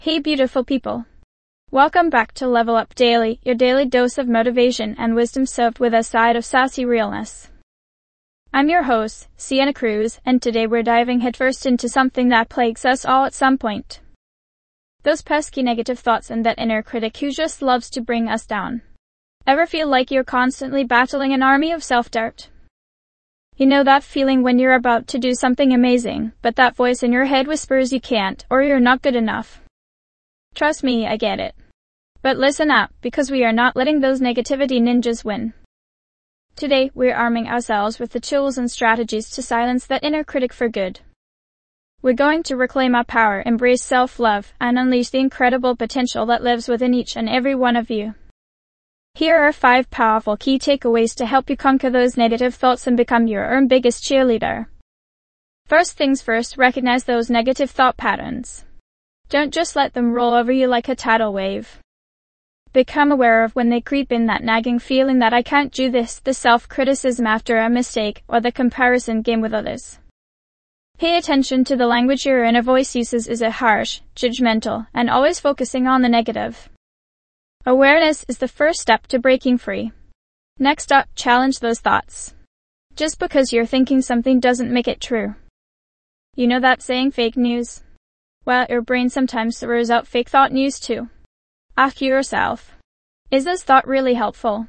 Hey beautiful people. Welcome back to Level Up Daily, your daily dose of motivation and wisdom served with a side of sassy realness. I'm your host, Sienna Cruz, and today we're diving headfirst into something that plagues us all at some point. Those pesky negative thoughts and that inner critic who just loves to bring us down. Ever feel like you're constantly battling an army of self-doubt? You know that feeling when you're about to do something amazing, but that voice in your head whispers you can't, or you're not good enough. Trust me, I get it. But listen up, because we are not letting those negativity ninjas win. Today, we're arming ourselves with the tools and strategies to silence that inner critic for good. We're going to reclaim our power, embrace self-love, and unleash the incredible potential that lives within each and every one of you. Here are 5 powerful key takeaways to help you conquer those negative thoughts and become your own biggest cheerleader. First things first, recognize those negative thought patterns. Don't just let them roll over you like a tidal wave. Become aware of when they creep in, that nagging feeling that I can't do this, the self-criticism after a mistake, or the comparison game with others. Pay attention to the language your inner voice uses. Is it harsh, judgmental, and always focusing on the negative? Awareness is the first step to breaking free. Next up, challenge those thoughts. Just because you're thinking something doesn't make it true. You know that saying, fake news? Well, your brain sometimes throws out fake thought news too. Ask yourself, is this thought really helpful?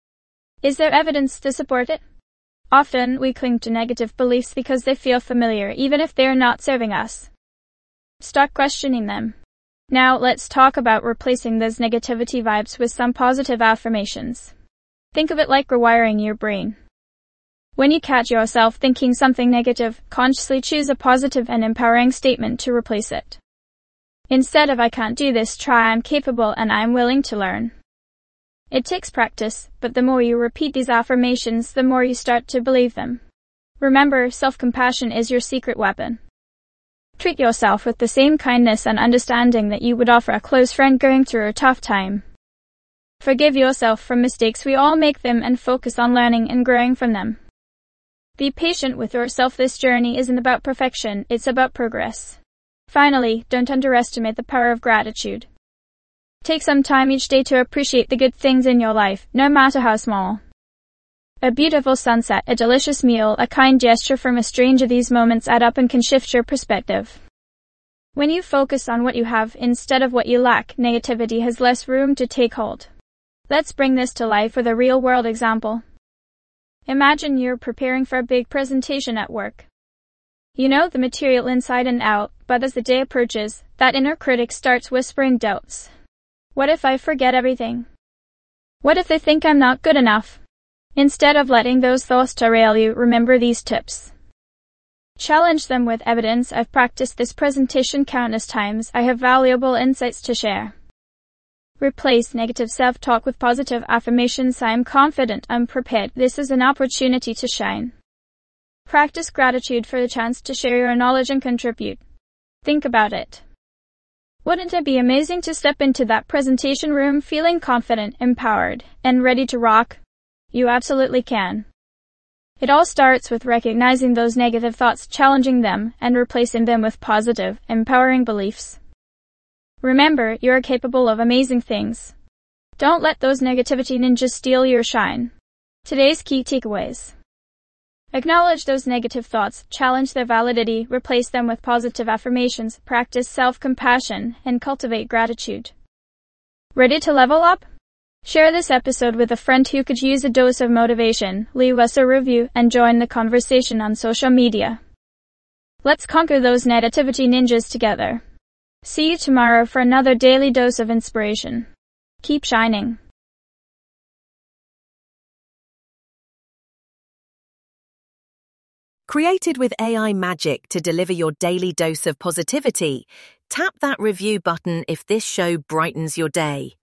Is there evidence to support it? Often, we cling to negative beliefs because they feel familiar, even if they're not serving us. Start questioning them. Now, let's talk about replacing those negativity vibes with some positive affirmations. Think of it like rewiring your brain. When you catch yourself thinking something negative, consciously choose a positive and empowering statement to replace it. Instead of I can't do this, try I'm capable and I'm willing to learn. It takes practice, but the more you repeat these affirmations, the more you start to believe them. Remember, self-compassion is your secret weapon. Treat yourself with the same kindness and understanding that you would offer a close friend going through a tough time. Forgive yourself for mistakes, we all make them, and focus on learning and growing from them. Be patient with yourself. This journey isn't about perfection, it's about progress. Finally, don't underestimate the power of gratitude. Take some time each day to appreciate the good things in your life, no matter how small. A beautiful sunset, a delicious meal, a kind gesture from a stranger, these moments add up and can shift your perspective. When you focus on what you have instead of what you lack, negativity has less room to take hold. Let's bring this to life with a real-world example. Imagine you're preparing for a big presentation at work. You know the material inside and out, but as the day approaches, that inner critic starts whispering doubts. What if I forget everything? What if they think I'm not good enough? Instead of letting those thoughts derail you, remember these tips. Challenge them with evidence. I've practiced this presentation countless times. I have valuable insights to share. Replace negative self-talk with positive affirmations. I am confident, I'm prepared. This is an opportunity to shine. Practice gratitude for the chance to share your knowledge and contribute. Think about it. Wouldn't it be amazing to step into that presentation room feeling confident, empowered, and ready to rock? You absolutely can. It all starts with recognizing those negative thoughts, challenging them, and replacing them with positive, empowering beliefs. Remember, you are capable of amazing things. Don't let those negativity ninjas steal your shine. Today's key takeaways. Acknowledge those negative thoughts, challenge their validity, replace them with positive affirmations, practice self-compassion, and cultivate gratitude. Ready to level up? Share this episode with a friend who could use a dose of motivation, leave us a review, and join the conversation on social media. Let's conquer those negativity ninjas together. See you tomorrow for another daily dose of inspiration. Keep shining. Created with AI magic to deliver your daily dose of positivity, tap that review button if this show brightens your day.